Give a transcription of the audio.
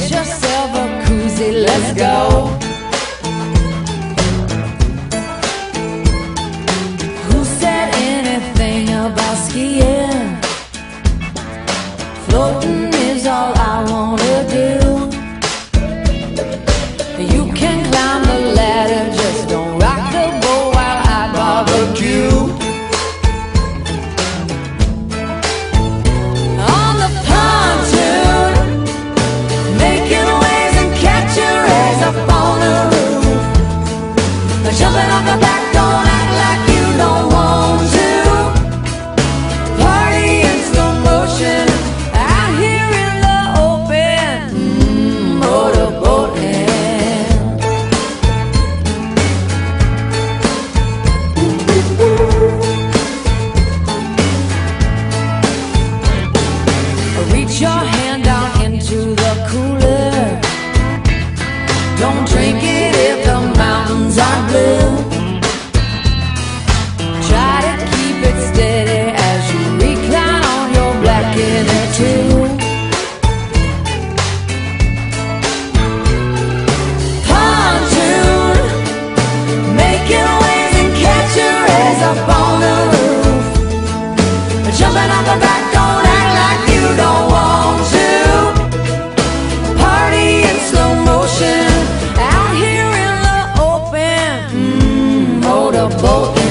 yourself a koozie, let's go. Who said anything about skiing? Floating is all I wanna do. You can climb the ladder, just don't rock the boat while I barbecue. On the pontoon, making waves and catching rays up on the roof. Jumping off the back, don't act like you don't want to. Party in slow motion out here in the open, motorboating. Reach your hand down into the cooler. Don't drink it if the mountains are blue. Try to keep it steady as you recline on your black inner tube. Pontoon, making waves and catching rays up on the roof. Jumping off the back, don't act like you don't want to. Party in slow motion out here in the open, motorboat.